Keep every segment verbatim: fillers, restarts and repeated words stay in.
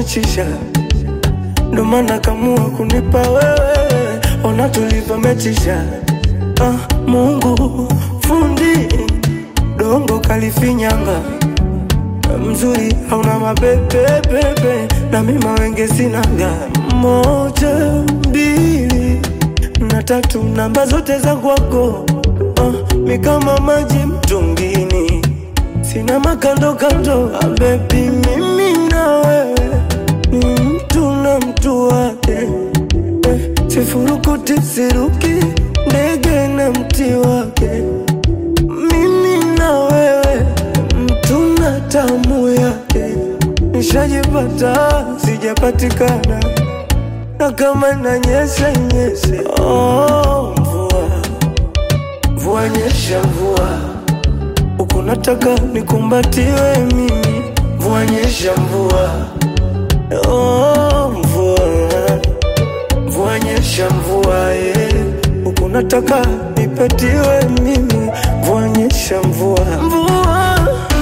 umechisha, ndo maana kamua kunipa wewe. Ona tulivyo metisha. Ah, Mungu fundi dongo kalifinyanga, mzuri hauna mabebe bebe, na mimi mawenge sinaga. Moja mbili na tatu, namba zote za kwako. Ah, mi kama maji mtungini, sina makando kando. Ah, baby mimi na wewe ni mtu na mtu wake. Eh, sifurukuti siruki, ndege na mti wake. Mimi na wewe mtu na tamu yake. Nishajipata sijapatikana, na kama nanyesha nyeshe. Oh, mvua mvua nyesha mvua, uko nataka nikumbatiwe mimi. Mvua nyesha mvua. Oh, mvua mvua nyesha mvua, eh, uko nataka nipatiwe mimi. Mvua nyesha mvua. Mvua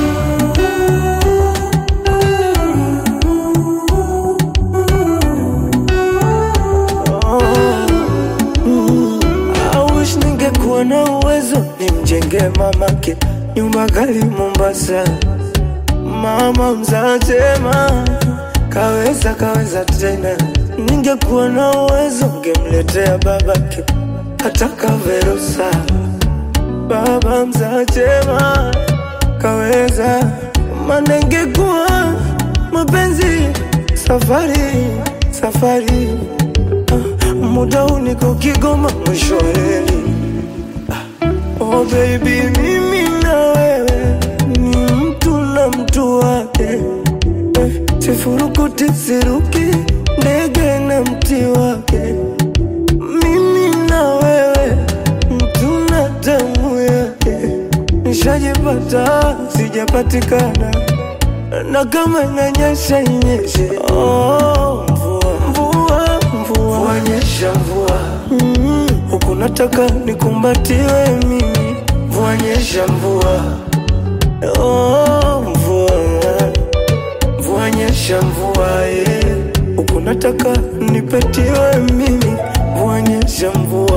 ningekuwa na uwezo nimjenge mamake nyumba gali Mombasa. Mama mzatema kaweza kaweza tena. Ningekuwa na uwezo ngemletea babake hata Kaverosa. Baba mzatema kaweza, manengekuwa mapenzi safari safari. Ah, muda uniko Kigoma mwisho wa reli. Oh baby mimi na wewe ni mtu na mtu wake. Eh, sifurukuti siruki, ndege na mti wake. Mimi na wewe mtu na tamu yake. Nishajipata sijapatikana, na kama inanyesha inyeshe. Oh, mvua mvua mvua, mvua nyesha mvua. Mm, huku nataka nikumbatiwe mimi. Mvua nyesha mvua. Oh, mvua mvua nyesha mvua, eh, huku nataka nipetiwe mimi. Mvua nyesha mvua.